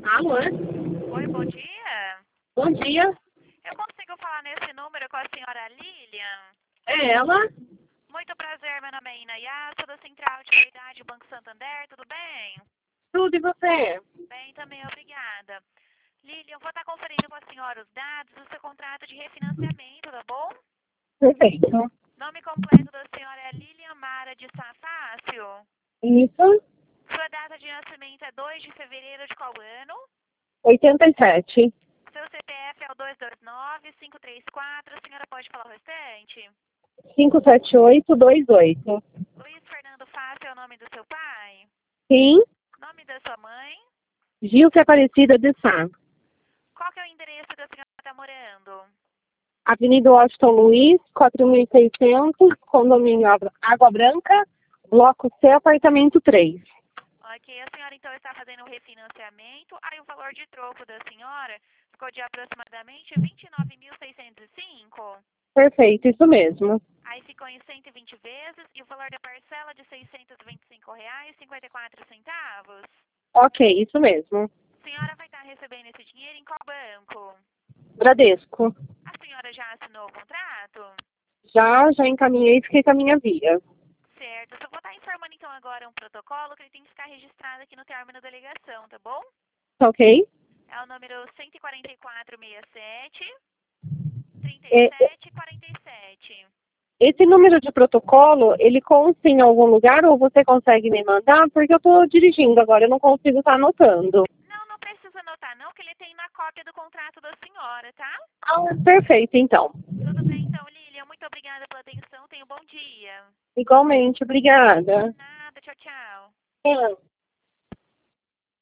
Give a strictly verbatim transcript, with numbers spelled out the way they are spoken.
Alô? Oi, bom dia. Bom dia. Eu consigo falar nesse número com a senhora Lilian? É ela? Muito prazer, meu nome é Inayá, sou da Central de Qualidade Banco Santander, tudo bem? Tudo e você? Bem, também, obrigada. Lilian, eu vou estar conferindo com a senhora os dados do seu contrato de refinanciamento, tá bom? Perfeito. Nome completo da senhora é Lilian Mara de Sá Fácil. Isso. Sua data de nascimento é dois de fevereiro de qual ano? oitenta e sete. Seu C P F é o dois dois nove, cinco três quatro, a senhora pode falar o restante? cinco sete oito dois oito. Luiz Fernando Fácil é o nome do seu pai? Sim. Nome da sua mãe? Gilce Aparecida de Sá. Qual que é o endereço que a senhora está morando? Avenida Washington Luiz, quatro mil e seiscentos, condomínio Água Branca, bloco C, apartamento três. Ok, a senhora então está fazendo o refinanciamento, aí o valor de troco da senhora ficou de aproximadamente vinte e nove mil seiscentos e cinco. Perfeito, isso mesmo. Aí ficou em cento e vinte vezes e o valor da parcela de seiscentos e vinte e cinco reais e cinquenta e quatro centavos. Ok, isso mesmo. A senhora vai estar recebendo esse dinheiro em qual banco? Bradesco. A senhora já assinou o contrato? Já, já encaminhei e fiquei com a minha via. Certo, eu só vou estar informando então agora um protocolo que ele tem que ficar registrado aqui no término da delegação, tá bom? Tá ok? É o número cento e quarenta e quatro, sessenta e sete, trinta e É, sete, quarenta e sete. esse número de protocolo, ele consta em algum lugar ou você consegue me mandar? Porque eu estou dirigindo agora, eu não consigo estar anotando. Não, não precisa anotar não, que ele tem na cópia do contrato da senhora, tá? Ah, perfeito, então. Tudo bem então, Lilian, muito obrigada pela atenção, tenha um bom dia. Igualmente, obrigada. Nada, tchau, tchau. É.